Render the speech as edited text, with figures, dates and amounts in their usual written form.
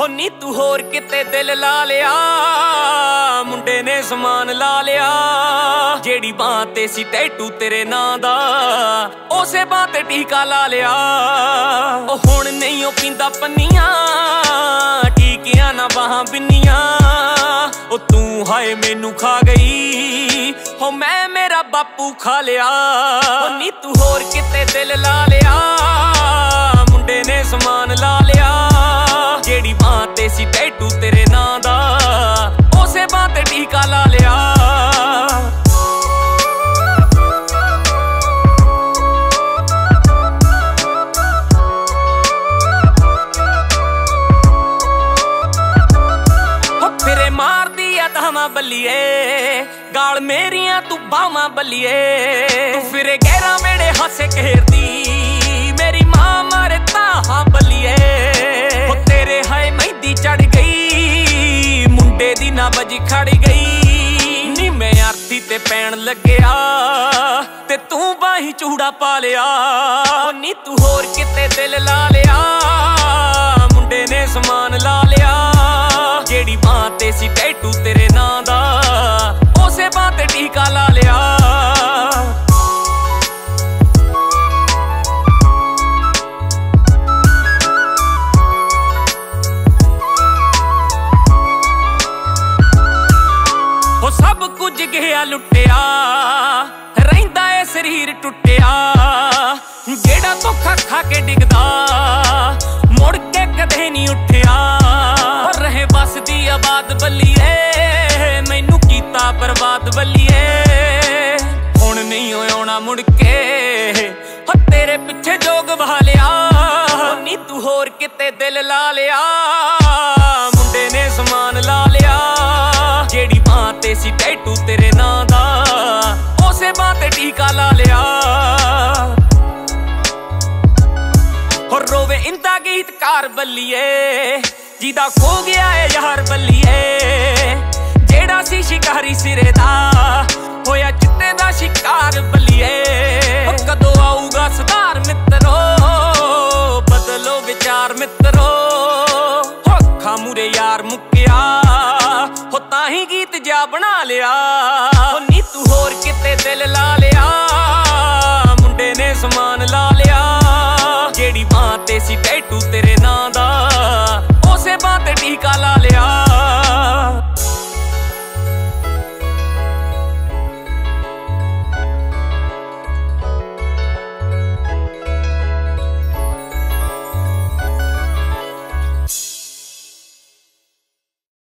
ਹੋ ਨੀ ਤੂੰ ਹੋਰ ਕਿਤੇ ਦਿਲ ਲਾ ਲਿਆ, ਮੁੰਡੇ ਨੇ ਸਮਾਨ ਲਾ ਲਿਆ। ਜਿਹੜੀ ਬਾਂਹ ਤੇ ਸੀ ਟੈਟੂ ਤੇਰੇ ਨਾਂ ਦਾ, ਉਸੇ ਬਾਂਹ ਤੇ ਟੀਕਾ ਲਾ ਲਿਆ। ਉਹ ਹੁਣ ਨਹੀਂ ਉਹ ਪੀਂਦਾ ਪੰਨੀਆਂ, ਟੀਕਿਆਂ ਨਾ ਬਾਹਾਂ ਬਿੰਨੀਆਂ। ਉਹ ਤੂੰ ਹਾਏ ਮੈਨੂੰ ਖਾ ਗਈ, ਹੋ ਮੈਂ ਮੇਰਾ ਬਾਪੂ ਖਾ ਲਿਆ। ਉਹ ਨੀ ਤੂੰ ਹੋਰ ਕਿਤੇ ਦਿਲ ਲਾ ਲਿਆ, ਮੁੰਡੇ ਨੇ ਸਮਾਨ ਲਾ ਲਿਆ। ਜਿਹੜੀ ਬਾਂਹ ਤੇ ਸੀ ਟੈਟੂ ਤੇਰੇ ਨਾਂ ਦਾ, ਉਸੇ ਬਾਂਹ ਤੇ ਟੀਕਾ ਲਾ ਲਿਆ। ਫਿਰੇ ਮਾਰਦੀ ਆ ਧਾਵਾਂ ਬੱਲੀਏ, ਗਾਲ ਮੇਰੀਆਂ ਤੂੰ ਬਾਵਾਂ ਬੱਲੀਏ। ਤੂੰ ਫਿਰੇ ਗਹਿਰਾ ਮੇਰੇ ਹਾਸੇ ਘੇਰਦੀ, ਮੇਰੀ ਮਾਂ ਮਾਰੇ ਤਾਹਾਂ ਬੱਲੀਏ। ਹੋ ਤੇਰੇ ਹਾਏ ਮਹਿੰਦੀ ਚੜ ਗਈ, ਮੁੰਡੇ ਦੀ ਨਾ ਬਜੀ ਖੜ ਗਈ। ਨੀ ਮੈਂ ਆਰਤੀ ਤੇ ਪੈਣ ਲੱਗਿਆ, ਤੇ ਤੂੰ ਬਾਹੀ ਚੂੜਾ ਪਾ ਲਿਆ। ਨੀ ਤੂੰ ਹੋਰ ਕਿਤੇ ਦਿਲ ਲਾ ਲਿਆ, ਮੁੰਡੇ ਨੇ ਸਮਾਨ ਲਾ ਲਿਆ। ਜਿਹੜੀ ਬਾਂਹ ਤੇ ਸੀ ਟੈਟੂ ਤੇਰੇ ਨਾਂ ਦਾ, ਉਸੇ ਬਾਂਹ ਤੇ ਟੀਕਾ ਲਾ ਲਿਆ। ਹੋ ਸਭ ਕੁਝ ਗਿਆ ਲੁੱਟਿਆ, ਰਹਿੰਦਾ ਏ ਸਰੀਰ ਟੁੱਟਿਆ। ਜਿਹੜਾ ਧੋਖਾ ਖਾ ਕੇ ਡਿੱਗਦਾ, ਮੁੜ ਕੇ ਕਦੇ ਨਹੀਂ ਉੱਠਿਆ। ਰਹੇ ਬਸਦੀ ਆਬਾਦ ਬੱਲੀਏ, ਮੈਨੂੰ ਕੀਤਾ ਬਰਬਾਦ ਬੱਲੀਏ। ਹੁਣ ਨਹੀਂ ਆਉਣਾ ਮੁੜ ਕੇ, ਹੋ ਤੇਰੇ ਪਿੱਛੇ ਜੋਗ ਵਹਾ ਲਿਆ। ਨੀ ਤੂੰ ਹੋਰ ਕਿਤੇ ਦਿਲ ਲਾ ਲਿਆ, ਮੁੰਡੇ ਨੇ ਸਮਾਨ ਲਾ ਲਿਆ। ਜਿਹੜੀ ਬਾਂਹ ਤੇ ਸੀ ਟੈਟੂ ਤੇਰੇ ਨਾਂ ਦਾ, ਉਸੇ ਬਾਂਹ ਤੇ ਟੀਕਾ ਲਾ ਲਿਆ। ਹੋ ਰੋਵੇ ਇੰਦਾ ਗੀਤਕਾਰ ਬੱਲੀਏ, ਜਿਹਦਾ ਖੋ ਗਿਆ ਏ ਯਾਰ ਬੱਲੀਏ। ਜਿਹੜਾ ਸੀ ਸ਼ਿਕਾਰੀ ਸਿਰੇ ਦਾ, ਹੋਇਆ ਚਿੱਟੇ ਦਾ ਸ਼ਿਕਾਰ ਬੱਲੀਏ। ਕਦੋਂ ਆਊਗਾ ਸੁਧਾਰ ਮਿੱਤਰੋ, ਬਦਲੋ ਵਿਚਾਰ ਮਿੱਤਰੋ। ਹੋ ਅੱਖਾਂ ਮੂਰੇ ਯਾਰ ਮੁੱਕਿਆ, ਹੋ ਤਾਂ ਹੀ ਗੀਤ ਜਾ ਬਣਾ ਲਿਆ। ਨੀ ਤੂੰ ਹੋਰ ਕਿਤੇ ਦਿਲ ਲਾ ਲਿਆ, ਮੁੰਡੇ ਨੇ ਸਮਾਨ ਲਾ ਲਿਆ। ਜਿਹੜੀ ਬਾਂਹ ਤੇ ਸੀ ਟੈਟੂ ਤੇਰੇ ਨਾਂ ਦਾ,